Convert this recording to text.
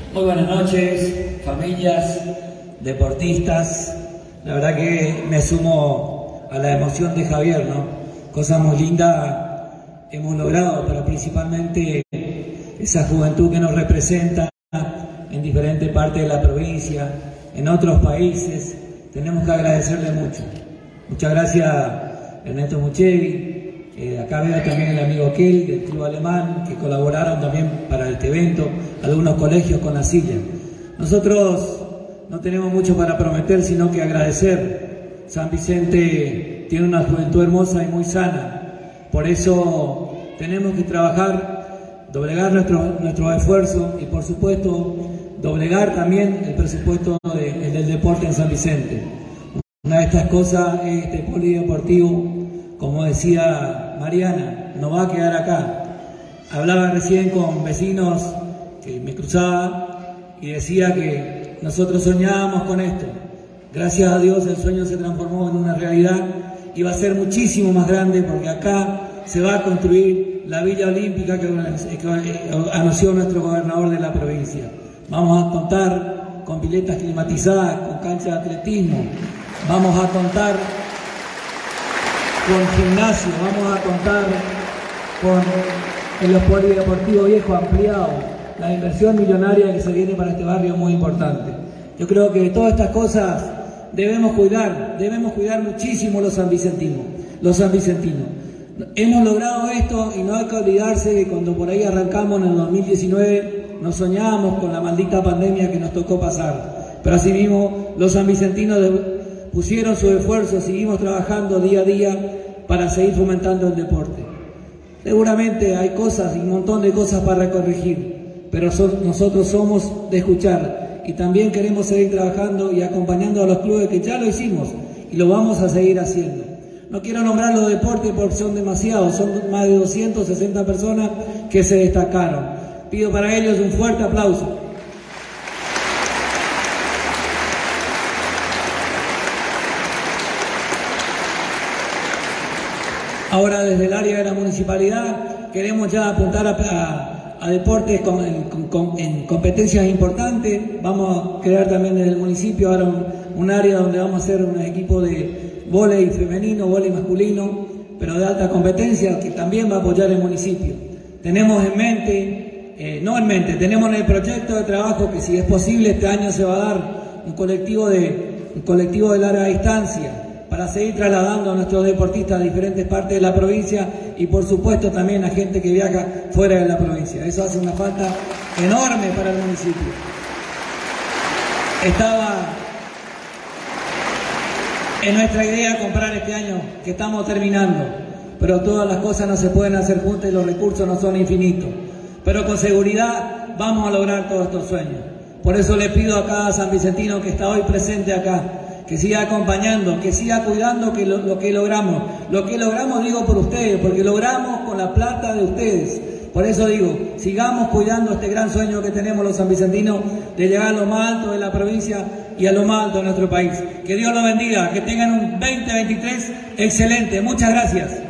Muy buenas noches, familias, deportistas. La verdad que me sumo a la emoción de Javier, ¿no? Cosa muy linda hemos logrado, pero principalmente esa juventud que nos representa en diferentes partes de la provincia, en otros países. Tenemos que agradecerle mucho. Muchas gracias, Ernesto Muchevi. Acá veo también el amigo Kel del Club Alemán, que colaboraron también para este evento, algunos colegios con la silla. Nosotros no tenemos mucho para prometer, sino que agradecer. San Vicente tiene una juventud hermosa y muy sana. Por eso tenemos que trabajar, doblegar nuestro esfuerzo y, por supuesto, doblegar también el presupuesto del deporte en San Vicente. Una de estas cosas es este polideportivo. Como decía Mariana, no va a quedar acá. Hablaba recién con vecinos que me cruzaba y decía que nosotros soñábamos con esto. Gracias a Dios el sueño se transformó en una realidad y va a ser muchísimo más grande, porque acá se va a construir la Villa Olímpica que anunció nuestro gobernador de la provincia. Vamos a contar con piletas climatizadas, con cancha de atletismo, vamos a contar con gimnasio, vamos a contar con el polideportivo viejo ampliado. La inversión millonaria que se viene para este barrio es muy importante. Yo creo que todas estas cosas debemos cuidar muchísimo los sanvicentinos. Hemos logrado esto y no hay que olvidarse que cuando por ahí arrancamos en el 2019 nos soñábamos con la maldita pandemia que nos tocó pasar. Pero así mismo los sanvicentinos pusieron su esfuerzo, seguimos trabajando día a día para seguir fomentando el deporte. Seguramente hay cosas y un montón de cosas para corregir, pero nosotros somos de escuchar y también queremos seguir trabajando y acompañando a los clubes, que ya lo hicimos y lo vamos a seguir haciendo. No quiero nombrar los deportes porque son demasiados, son más de 260 personas que se destacaron. Pido para ellos un fuerte aplauso. Ahora, desde el área de la municipalidad queremos ya apuntar a deportes en competencias importantes. Vamos a crear también desde el municipio ahora un área donde vamos a hacer un equipo de vóley femenino, vóley masculino, pero de alta competencia, que también va a apoyar el municipio. Tenemos tenemos en el proyecto de trabajo que, si es posible, este año se va a dar un colectivo de larga distancia para seguir trasladando a nuestros deportistas a diferentes partes de la provincia y, por supuesto, también a gente que viaja fuera de la provincia. Eso hace una falta enorme para el municipio. Estaba en nuestra idea comprar este año, que estamos terminando, pero todas las cosas no se pueden hacer juntas y los recursos no son infinitos. Pero con seguridad vamos a lograr todos estos sueños. Por eso le pido a cada sanvicentino que está hoy presente acá, que siga acompañando, que siga cuidando lo que logramos. Lo que logramos, digo, por ustedes, porque logramos con la plata de ustedes. Por eso digo, sigamos cuidando este gran sueño que tenemos los sanvicentinos de llegar a lo más alto de la provincia y a lo más alto de nuestro país. Que Dios los bendiga, que tengan un 2023 excelente. Muchas gracias.